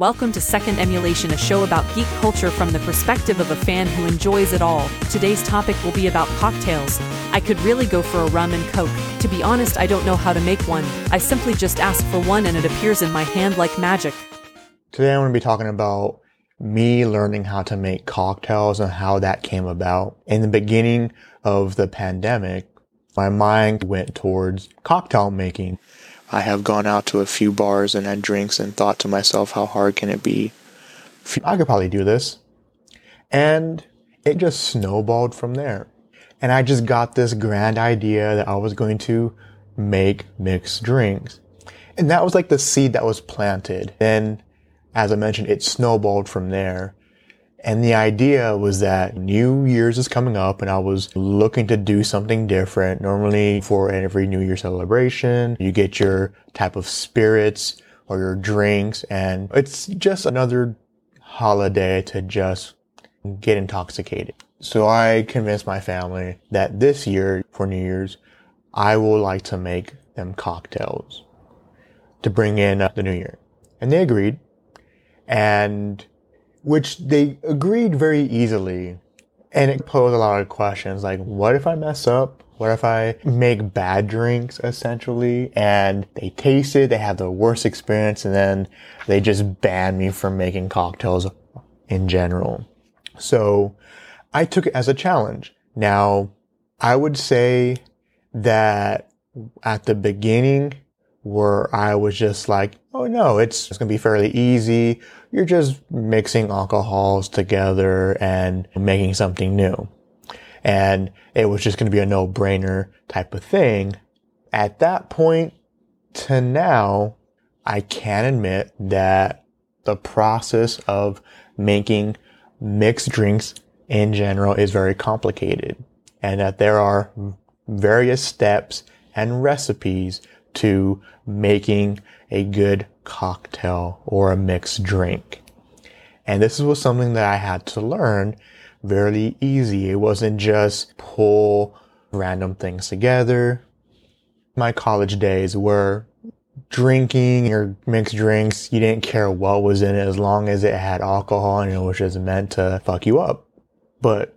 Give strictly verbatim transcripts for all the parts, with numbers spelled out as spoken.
Welcome to Second Emulation, a show about geek culture from the perspective of a fan who enjoys it all. Today's topic will be about cocktails. I could really go for a rum and coke. To be honest, I don't know how to make one. I simply just ask for one and it appears in my hand like magic. Today I'm going to be talking about me learning how to make cocktails and how that came about. In the beginning of the pandemic, my mind went towards cocktail making. I have gone out to a few bars and had drinks and thought to myself, how hard can it be? I could probably do this. And it just snowballed from there. And I just got this grand idea that I was going to make mixed drinks. And that was like the seed that was planted. Then, as I mentioned, it snowballed from there. And the idea was that New Year's is coming up and I was looking to do something different. Normally for every New Year celebration, you get your type of spirits or your drinks, and it's just another holiday to just get intoxicated. So I convinced my family that this year for New Year's, I would like to make them cocktails to bring in the new year. And they agreed. And which they agreed very easily. And it posed a lot of questions like, what if I mess up? What if I make bad drinks, essentially? And they taste it, they have the worst experience, and then they just ban me from making cocktails in general. So I took it as a challenge. Now, I would say that at the beginning, where I was just like, oh no, it's, it's going to be fairly easy. You're just mixing alcohols together and making something new. And it was just going to be a no-brainer type of thing. At that point to now, I can admit that the process of making mixed drinks in general is very complicated, and that there are various steps and recipes to making a good cocktail or a mixed drink. And this was something that I had to learn very easy. It wasn't just pull random things together. My college days were drinking your mixed drinks. You didn't care what was in it as long as it had alcohol and it was just meant to fuck you up. But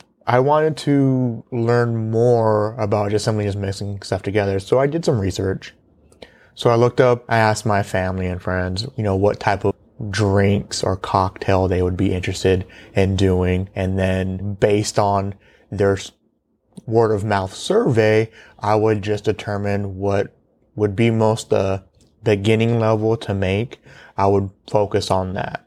I wanted to learn more about just simply just mixing stuff together. So I did some research. So I looked up, I asked my family and friends, you know, what type of drinks or cocktail they would be interested in doing. And then based on their word of mouth survey, I would just determine what would be most the beginning level to make. I would focus on that.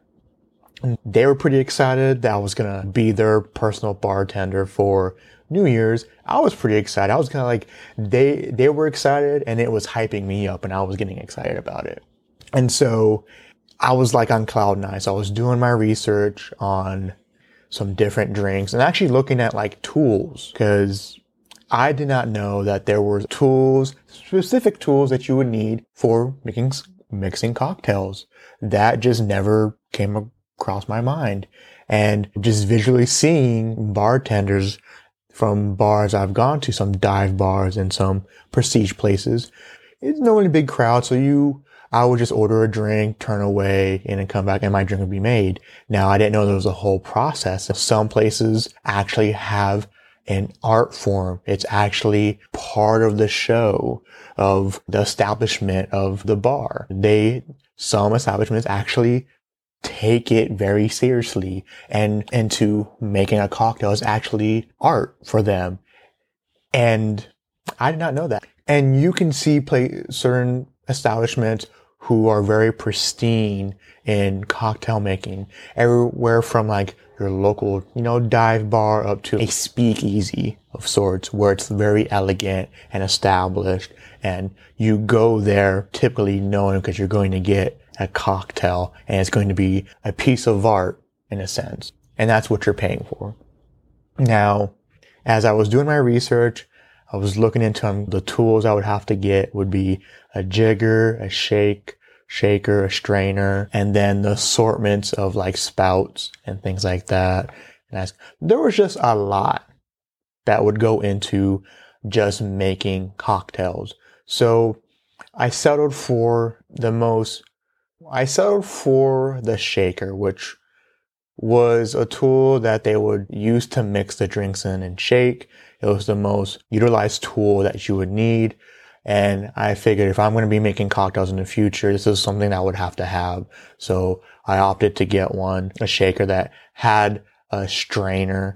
They were pretty excited that I was going to be their personal bartender for New Year's. I was pretty excited. I was kind of like, they, they were excited and it was hyping me up and I was getting excited about it. And so I was like on cloud nine. So I was doing my research on some different drinks and actually looking at like tools, because I did not know that there were tools, specific tools that you would need for making, mixing cocktails. That just never came across across my mind. And just visually seeing bartenders from bars I've gone to, some dive bars and some prestige places, it's no really big crowd. So you, I would just order a drink, turn away, and then come back and my drink would be made. Now, I didn't know there was a whole process. Some places actually have an art form. It's actually part of the show of the establishment of the bar. They, some establishments actually take it very seriously, and into making a cocktail is actually art for them. And I did not know that. And you can see play certain establishments who are very pristine in cocktail making, everywhere from like your local, you know, dive bar up to a speakeasy of sorts where it's very elegant and established. And you go there typically knowing because you're going to get a cocktail and it's going to be a piece of art in a sense. And that's what you're paying for. Now, as I was doing my research, I was looking into um, the tools I would have to get would be a jigger, a shake, shaker, a strainer, and then the assortments of like spouts and things like that. And I, there was just a lot that would go into just making cocktails. So I settled for the most I settled for the shaker, which was a tool that they would use to mix the drinks in and shake. It was the most utilized tool that you would need. And I figured if I'm going to be making cocktails in the future, this is something that I would have to have. So I opted to get one, a shaker that had a strainer.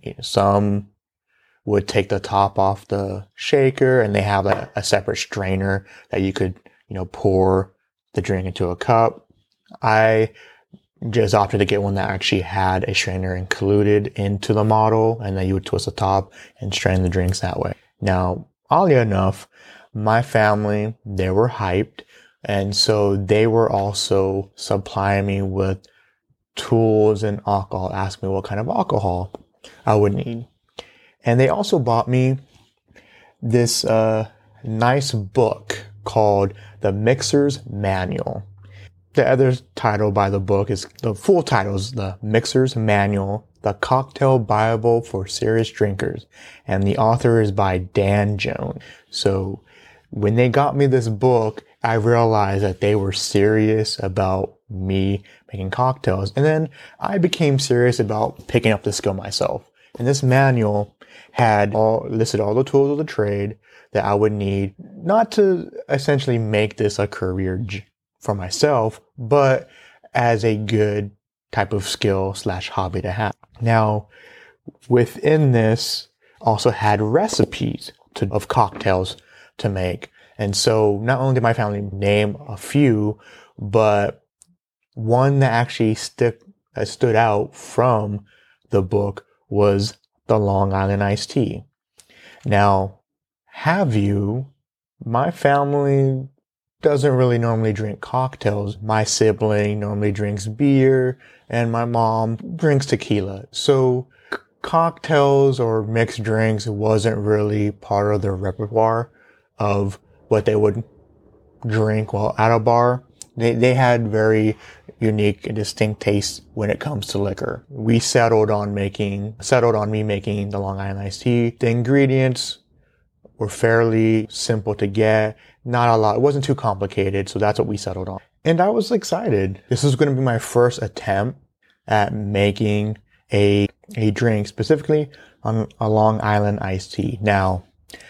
Some would take the top off the shaker and they have a, a separate strainer that you could, you know, pour the drink into a cup. I just opted to get one that actually had a strainer included into the model, and then you would twist the top and strain the drinks that way. Now, oddly enough, my family, they were hyped, and so they were also supplying me with tools and alcohol, asked me what kind of alcohol I would need. And they also bought me this uh, nice book called The Mixer's Manual. The other title by the book is, the full title is The Mixer's Manual, The Cocktail Bible for Serious Drinkers. And the author is by Dan Jones. So when they got me this book, I realized that they were serious about me making cocktails. And then I became serious about picking up the skill myself. And this manual had all listed all the tools of the trade that I would need, not to essentially make this a career j- for myself, but as a good type of skill slash hobby to have. Now, within this also had recipes to, of cocktails to make. And so not only did my family name a few, but one that actually stick, uh, stood out from the book was the Long Island iced tea. Now, have you, my family doesn't really normally drink cocktails. My sibling normally drinks beer and my mom drinks tequila. So c- cocktails or mixed drinks wasn't really part of their repertoire of what they would drink while at a bar. They, they had very unique and distinct tastes when it comes to liquor. We settled on making, settled on me making the Long Island iced tea. The ingredients were fairly simple to get. Not a lot. It wasn't too complicated. So that's what we settled on. And I was excited. This was going to be my first attempt at making a, a drink, specifically on a Long Island iced tea. Now,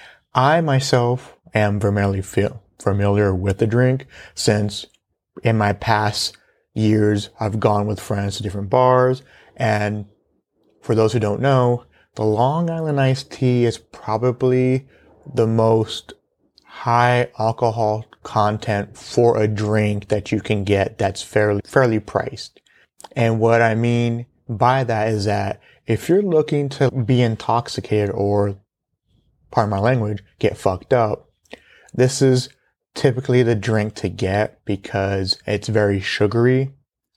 I myself am familiar, familiar with the drink since in my past years, I've gone with friends to different bars. And for those who don't know, the Long Island iced tea is probably the most high alcohol content for a drink that you can get that's fairly, fairly priced. And what I mean by that is that if you're looking to be intoxicated or, pardon my language, get fucked up, this is typically the drink to get because it's very sugary.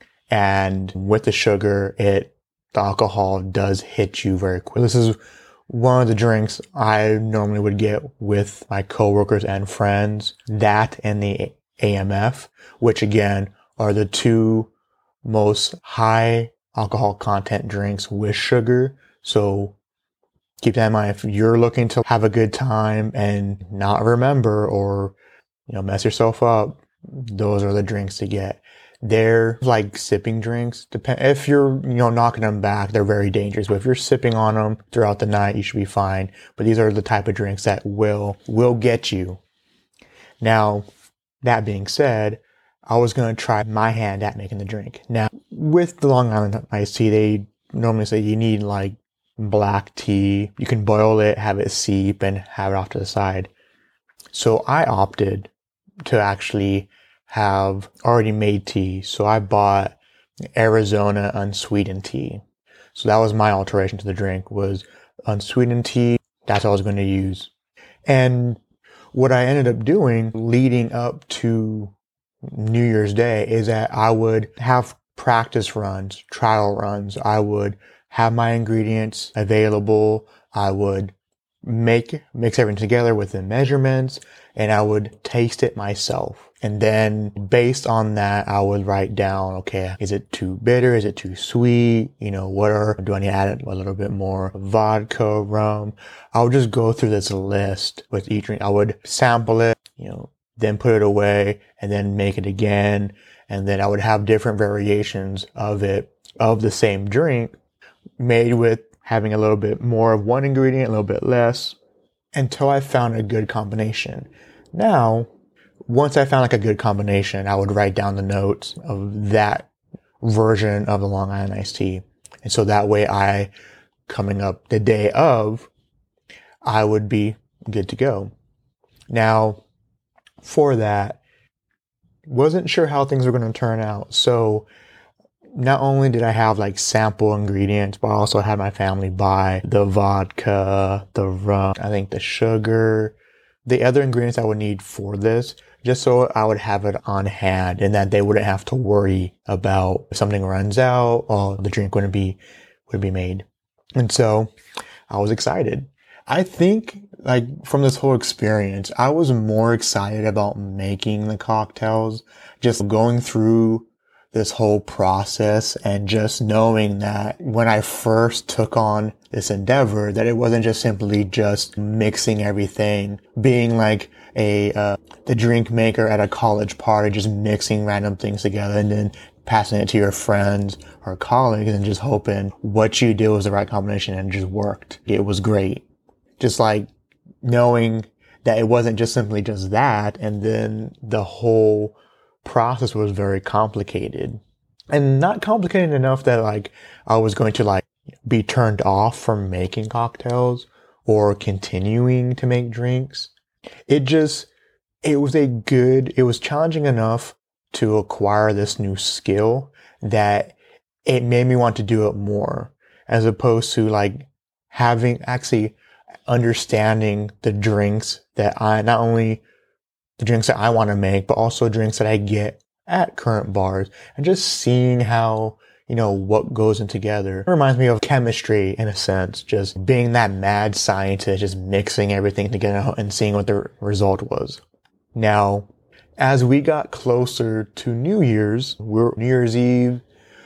And with the sugar, it, the alcohol does hit you very quick. This is one of the drinks I normally would get with my coworkers and friends. That and the A M F, which again are the two most high alcohol content drinks with sugar. So keep that in mind. If you're looking to have a good time and not remember or, you know, mess yourself up, those are the drinks to get. They're like sipping drinks. Depend if you're, you know, knocking them back, they're very dangerous. But if you're sipping on them throughout the night, you should be fine. But these are the type of drinks that will, will get you. Now, that being said, I was going to try my hand at making the drink. Now, with the Long Island iced tea, they normally say you need like black tea. You can boil it, have it seep, and have it off to the side. So I opted to actually have already made tea. So I bought Arizona unsweetened tea. So that was my alteration to the drink, was unsweetened tea. That's what I was going to use. And what I ended up doing leading up to New Year's Day is that I would have practice runs, trial runs. I would have my ingredients available. I would make, mix everything together within measurements, and I would taste it myself. And then based on that, I would write down, okay, is it too bitter? Is it too sweet? You know, what are, do I need to add a little bit more vodka, rum? I would just go through this list with each drink. I would sample it, you know, then put it away and then make it again. And then I would have different variations of it, of the same drink, made with having a little bit more of one ingredient, a little bit less, until I found a good combination. Now, once I found like a good combination, I would write down the notes of that version of the Long Island iced tea. And so that way I, coming up the day of, I would be good to go. Now, for that, wasn't sure how things were going to turn out. So not only did I have like sample ingredients, but I also had my family buy the vodka, the rum, I think the sugar, the other ingredients I would need for this, just so I would have it on hand and that they wouldn't have to worry about if something runs out or the drink wouldn't be, would be made. And so I was excited. I think like from this whole experience, I was more excited about making the cocktails, just going through this whole process and just knowing that when I first took on this endeavor, that it wasn't just simply just mixing everything, being like a, uh, the drink maker at a college party, just mixing random things together and then passing it to your friends or colleagues and just hoping what you did was the right combination and it just worked. It was great. Just like knowing that it wasn't just simply just that, and then the whole process was very complicated. And not complicated enough that like I was going to like be turned off from making cocktails or continuing to make drinks. It just, it was a good, it was challenging enough to acquire this new skill that it made me want to do it more, as opposed to like having actually understanding the drinks that I, not only the drinks that I want to make, but also drinks that I get at current bars, and just seeing how, you know, what goes in together. It reminds me of chemistry in a sense, just being that mad scientist, just mixing everything together and seeing what the result was. Now, as we got closer to New Year's, we're New Year's Eve,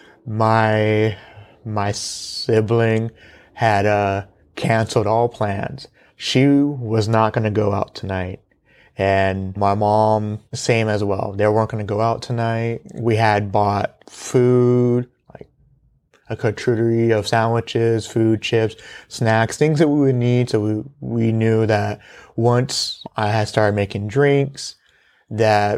my, my sibling had, uh, canceled all plans. She was not going to go out tonight. And my mom, same as well. They weren't going to go out tonight. We had bought food, like a charcuterie of sandwiches, food, chips, snacks, things that we would need. So we, we knew that once I had started making drinks, that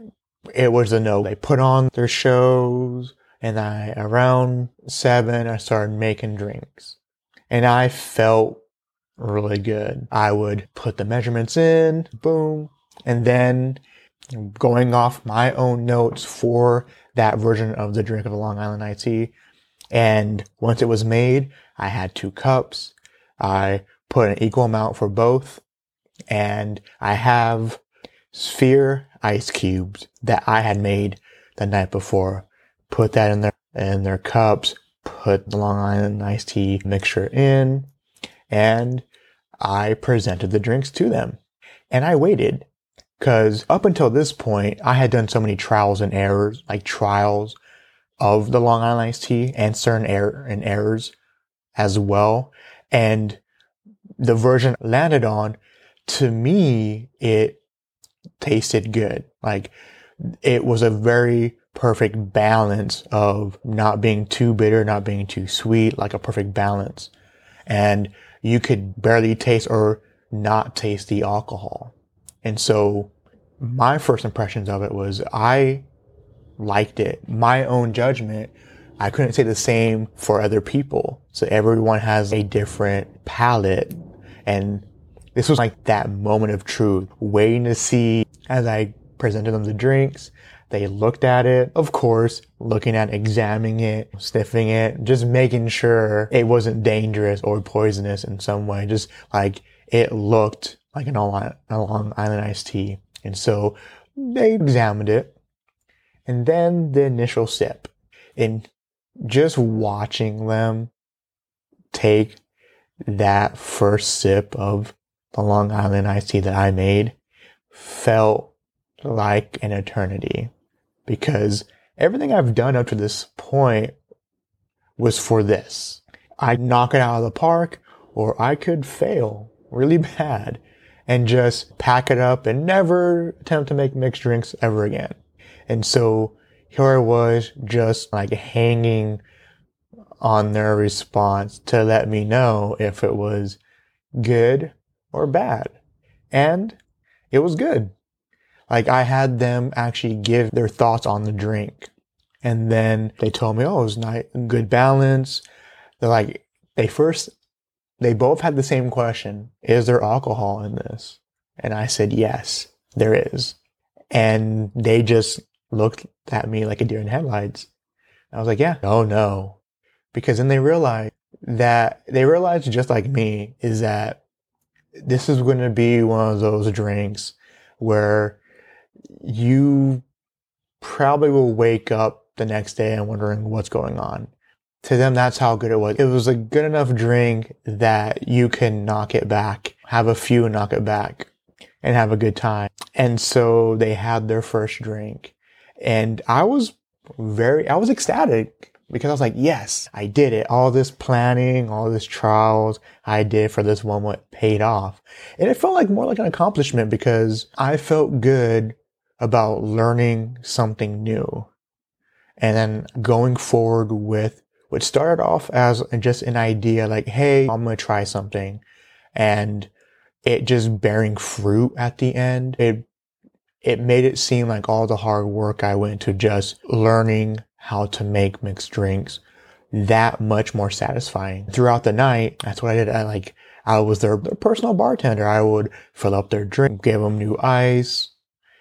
it was a no. They put on their shows, and I, around seven, I started making drinks. And I felt really good. I would put the measurements in, boom, and then going off my own notes for that version of the drink of the Long Island iced tea. And once it was made, I had two cups. I put an equal amount for both. And I have sphere ice cubes that I had made the night before. Put that in their, in their cups. Put the Long Island iced tea mixture in, and I presented the drinks to them. And I waited, because up until this point, I had done so many trials and errors, like trials of the Long Island iced tea and certain error and errors as well. And the version I landed on, to me, it tasted good. Like, it was a very perfect balance of not being too bitter, not being too sweet, like a perfect balance. And you could barely taste or not taste the alcohol. And so my first impressions of it was I liked it. My own judgment, I couldn't say the same for other people. So everyone has a different palate. And this was like that moment of truth, waiting to see as I presented them the drinks. They looked at it, of course, looking at examining it, sniffing it, just making sure it wasn't dangerous or poisonous in some way. Just like it looked like an Long Island iced tea. And so they examined it. And then the initial sip. And just watching them take that first sip of the Long Island iced tea that I made felt like an eternity. Because everything I've done up to this point was for this. I'd knock it out of the park, or I could fail really bad and just pack it up and never attempt to make mixed drinks ever again. And so here I was just like hanging on their response to let me know if it was good or bad. And it was good. Like I had them actually give their thoughts on the drink. And then they told me, oh, it was nice, good balance. They're like, they first, they both had the same question. Is there alcohol in this? And I said, yes, there is. And they just looked at me like a deer in headlights. I was like, yeah, oh no. Because then they realized that, they realized just like me, is that this is going to be one of those drinks where you probably will wake up the next day and wondering what's going on. To them, that's how good it was. It was a good enough drink that you can knock it back, have a few and knock it back and have a good time. And so they had their first drink and I was very, I was ecstatic because I was like, yes, I did it. All this planning, all this trials I did for this moment paid off. And it felt like more like an accomplishment because I felt good about learning something new. And then going forward with what started off as just an idea like, hey, I'm going to try something. And it just bearing fruit at the end. It, it made it seem like all the hard work I went to just learning how to make mixed drinks that much more satisfying. Throughout the night, that's what I did. I like, I was their, their personal bartender. I would fill up their drink, give them new ice,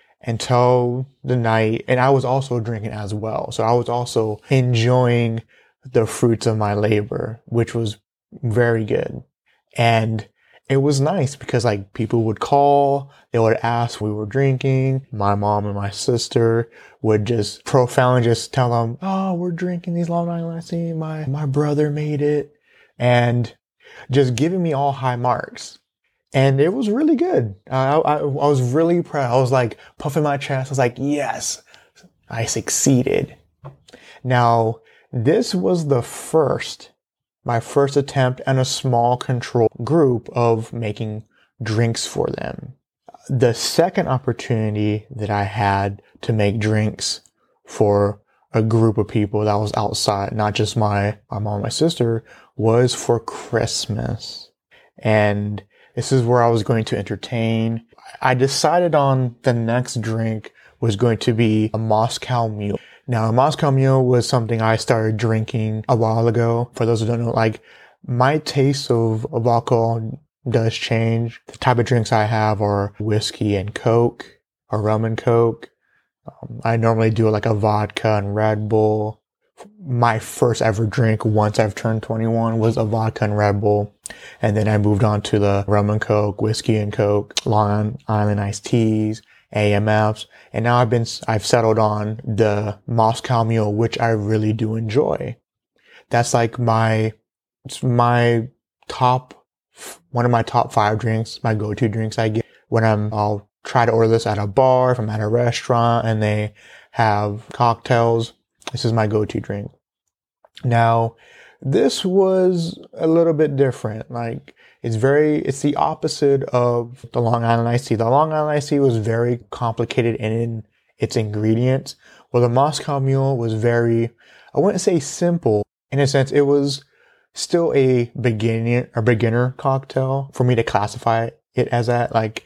until the night. And I was also drinking as well. So I was also enjoying the fruits of my labor, which was very good. And it was nice because like people would call, they would ask we were drinking. My mom and my sister would just profoundly just tell them, oh, we're drinking these Long Island iced tea. My, my brother made it. And just giving me all high marks. And it was really good. I, I, I was really proud. I was like puffing my chest. I was like, yes, I succeeded. Now, this was the first, my first attempt in a small control group of making drinks for them. The second opportunity that I had to make drinks for a group of people that was outside, not just my, my mom and my sister, was for Christmas. And this is where I was going to entertain. I decided on the next drink was going to be a Moscow Mule. Now, a Moscow Mule was something I started drinking a while ago. For those who don't know, like my taste of, of alcohol does change. The type of drinks I have are whiskey and Coke or rum and Coke. Um, I normally do like a vodka and Red Bull. My first ever drink once I've turned twenty-one was a vodka and Red Bull. And then I moved on to the rum and Coke, whiskey and Coke, Long Island iced teas, A M Fs. And now I've been, I've settled on the Moscow Mule, which I really do enjoy. That's like my, it's my top, one of my top five drinks, my go-to drinks I get when I'm, I'll try to order this at a bar, if I'm at a restaurant and they have cocktails. This is my go-to drink. Now, this was a little bit different. Like, it's very, it's the opposite of the Long Island iced tea. The Long Island iced tea was very complicated in its ingredients. Well, the Moscow Mule was very, I wouldn't say simple. In a sense, it was still a beginning, a beginner cocktail for me to classify it as that. Like,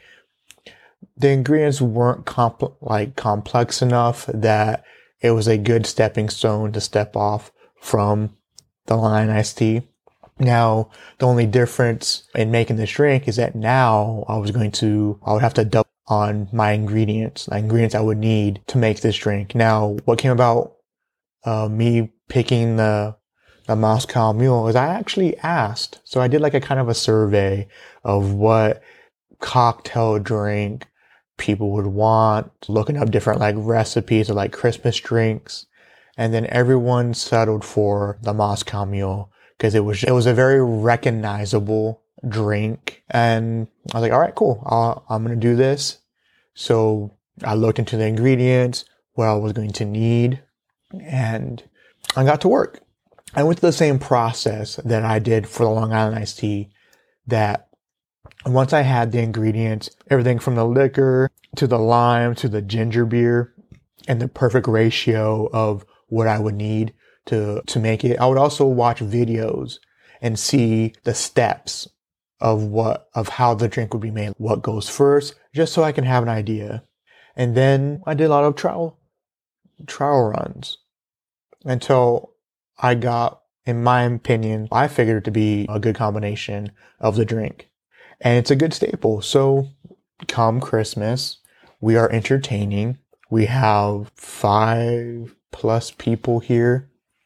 the ingredients weren't compl- like complex enough that it was a good stepping stone to step off from the Long Island iced tea. Now, the only difference in making this drink is that now I was going to, I would have to double on my ingredients, the ingredients I would need to make this drink. Now, what came about, uh, me picking the, the Moscow Mule is I actually asked. So I did like a kind of a survey of what cocktail drink people would want, looking up different like recipes of like Christmas drinks. And then everyone settled for the Moscow Mule because it was, it was a very recognizable drink. And I was like, all right, cool. I'll, I'm going to do this. So I looked into the ingredients, what I was going to need, and I got to work. I went through the same process that I did for the Long Island iced tea, that once I had the ingredients, everything from the liquor to the lime to the ginger beer, and the perfect ratio of what I would need to, to make it. I would also watch videos and see the steps of what, of how the drink would be made, what goes first, just so I can have an idea. And then I did a lot of trial, trial runs until I got, in my opinion, I figured it to be a good combination of the drink. And it's a good staple. So come Christmas, we are entertaining. We have five plus people here.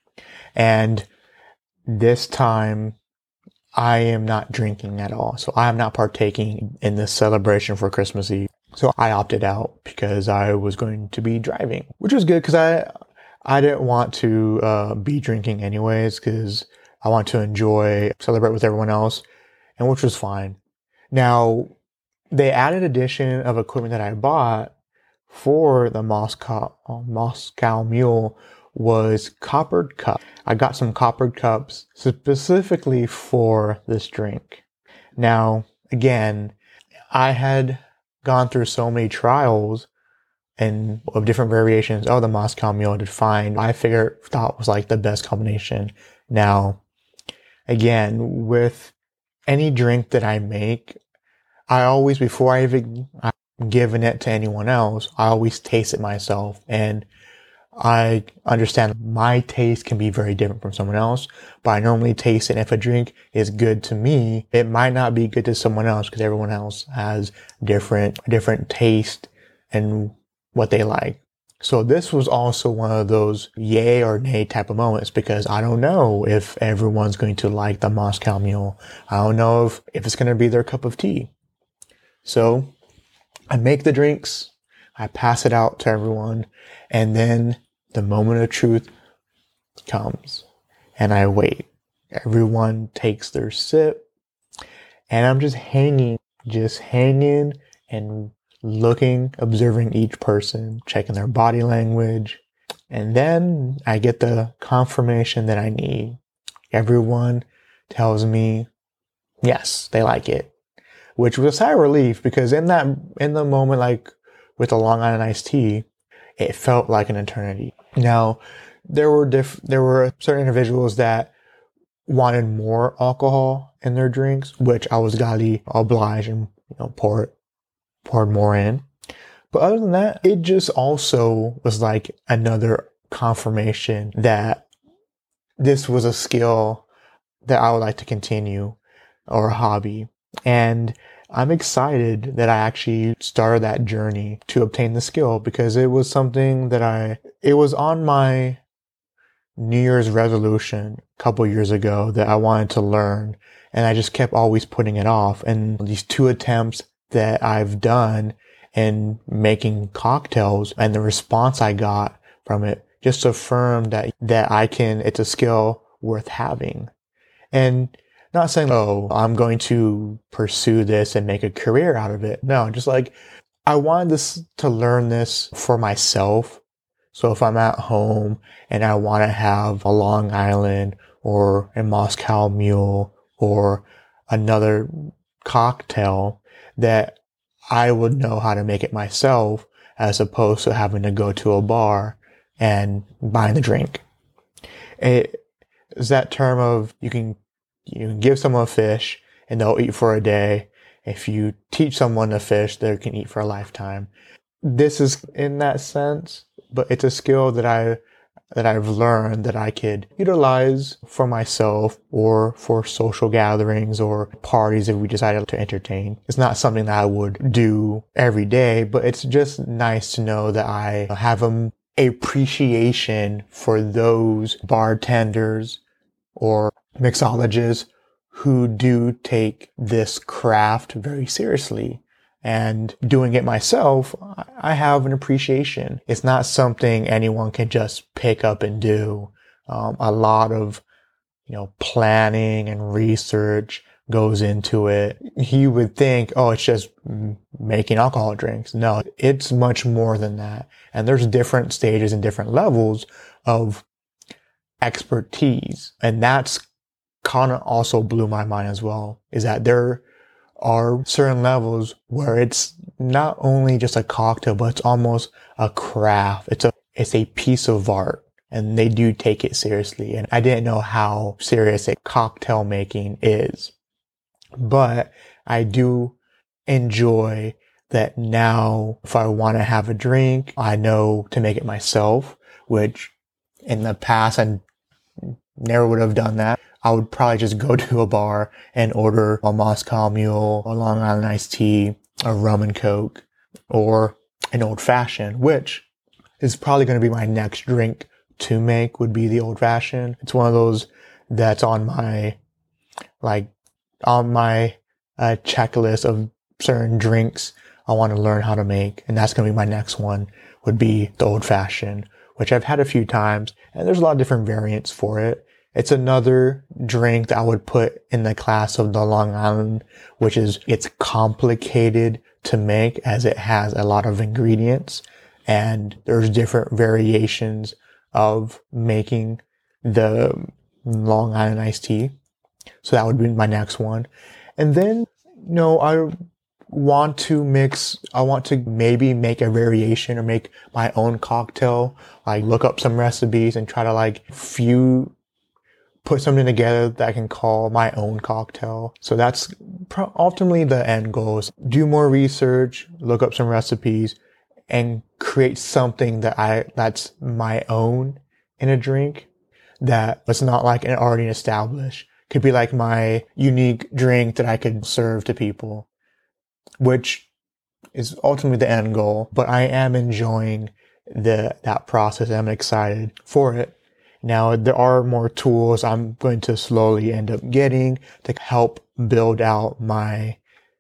And this time I am not drinking at all. So I am not partaking in this celebration for Christmas Eve. So I opted out because I was going to be driving, which was good because I, I didn't want to uh, be drinking anyways because I want to enjoy, celebrate with everyone else, and which was fine. Now, the added addition of equipment that I bought for the Moscow, Moscow Mule was coppered cup. I got some coppered cups specifically for this drink. Now, again, I had gone through so many trials and of different variations of the Moscow Mule to find, I figured, thought was like the best combination. Now, again, with any drink that I make, I always, before I even, I'm giving it to anyone else, I always taste it myself. And I understand my taste can be very different from someone else, but I normally taste it. And if a drink is good to me, it might not be good to someone else because everyone else has different, different taste and what they like. So this was also one of those yay or nay type of moments because I don't know if everyone's going to like the Moscow Mule. I don't know if, if it's going to be their cup of tea. So I make the drinks, I pass it out to everyone, and then the moment of truth comes and I wait. Everyone takes their sip and I'm just hanging, just hanging and looking, observing each person, checking their body language. And then I get the confirmation that I need. Everyone tells me, yes, they like it, which was a sigh of relief because in that, in the moment, like with the Long Island iced tea, it felt like an eternity. Now, there were diff, there were certain individuals that wanted more alcohol in their drinks, which I was gladly obliged and, you know, pour it, poured more in. But other than that, it just also was like another confirmation that this was a skill that I would like to continue or a hobby. And I'm excited that I actually started that journey to obtain the skill because it was something that I, it was on my New Year's resolution a couple years ago that I wanted to learn. And I just kept always putting it off. And these two attempts that I've done in making cocktails and the response I got from it just affirmed that, that I can, it's a skill worth having. And not saying, oh, I'm going to pursue this and make a career out of it. No, just like, I wanted this to learn this for myself. So if I'm at home and I want to have a Long Island or a Moscow Mule or another cocktail, that I would know how to make it myself as opposed to having to go to a bar and buying the drink. It is that term of you can You can give someone a fish and they'll eat for a day. If you teach someone to fish, they can eat for a lifetime. This is in that sense, but it's a skill that I, that I've learned that I could utilize for myself or for social gatherings or parties if we decided to entertain. It's not something that I would do every day, but it's just nice to know that I have an appreciation for those bartenders or mixologists who do take this craft very seriously. And doing it myself, I have an appreciation. It's not something anyone can just pick up and do. Um, a lot of, you know, planning and research goes into it. You would think, oh, it's just making alcohol drinks. No, it's much more than that. And there's different stages and different levels of expertise. And that's kind of also blew my mind as well, is that there are certain levels where it's not only just a cocktail, but it's almost a craft. It's a, it's a piece of art, and they do take it seriously. And I didn't know how serious a cocktail making is, but I do enjoy that now. If I want to have a drink, I know to make it myself, which in the past I never would have done that. I would probably just go to a bar and order a Moscow Mule, a Long Island iced tea, a rum and coke, or an old fashioned, which is probably going to be my next drink to make, would be the old fashioned. It's one of those that's on my, like, on my uh, checklist of certain drinks I want to learn how to make. And that's going to be my next one, would be the old fashioned, which I've had a few times, and there's a lot of different variants for it. It's another drink that I would put in the class of the Long Island, which is, it's complicated to make as it has a lot of ingredients, and there's different variations of making the Long Island iced tea. So that would be my next one. And then, you know, I want to mix, I want to maybe make a variation or make my own cocktail, like look up some recipes and try to like few put something together that I can call my own cocktail. So that's pro- ultimately the end goal, is do more research, look up some recipes, and create something that I, that's my own in a drink, that it's not like an already established. Could be like my unique drink that I could serve to people, which is ultimately the end goal. But I am enjoying the, that process. I'm excited for it. Now, there are more tools I'm going to slowly end up getting to help build out my,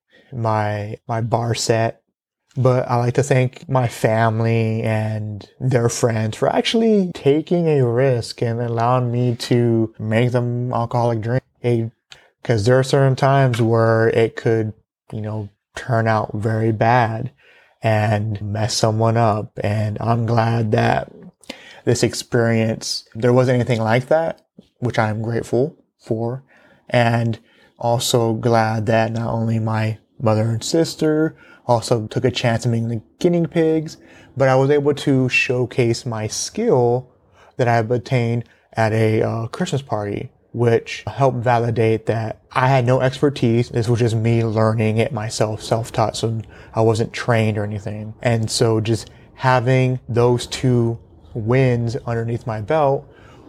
my, my bar set. But I like to thank my family and their friends for actually taking a risk and allowing me to make them alcoholic drink. Because there are certain times where it could, you know, turn out very bad and mess someone up. And I'm glad that this experience, there wasn't anything like that, which I'm grateful for. And also glad that not only my mother and sister also took a chance at being the guinea pigs, but I was able to showcase my skill that I've obtained at a uh, Christmas party, which helped validate that I had no expertise. This was just me learning it myself, self-taught, so I wasn't trained or anything. And so just having those two wins underneath my belt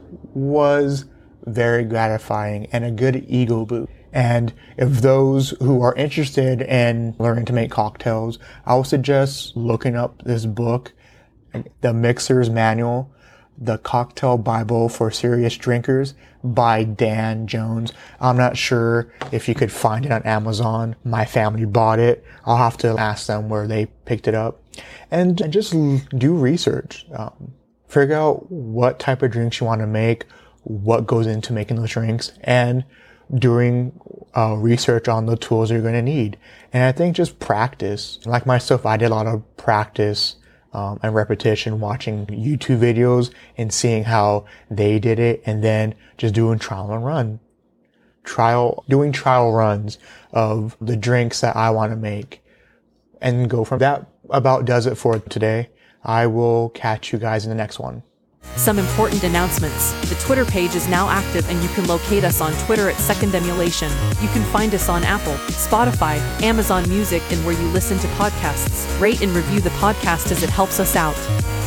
was very gratifying and a good ego boost. And if those who are interested in learning to make cocktails, I would suggest looking up this book, The Mixer's Manual, The Cocktail Bible for Serious Drinkers by Dan Jones. I'm not sure if you could find it on Amazon. My family bought it. I'll have to ask them where they picked it up. And just do research. Um, figure out what type of drinks you want to make, what goes into making those drinks, and doing uh, research on the tools you're going to need. And I think just practice. Like myself, I did a lot of practice um, and repetition, watching YouTube videos and seeing how they did it, and then just doing trial and run. Trial, doing trial runs of the drinks that I want to make and go from that. About does it for today. I will catch you guys in the next one. Some important announcements. The Twitter page is now active and you can locate us on Twitter at Second Emulation. You can find us on Apple, Spotify, Amazon Music, and where you listen to podcasts. Rate and review the podcast as it helps us out.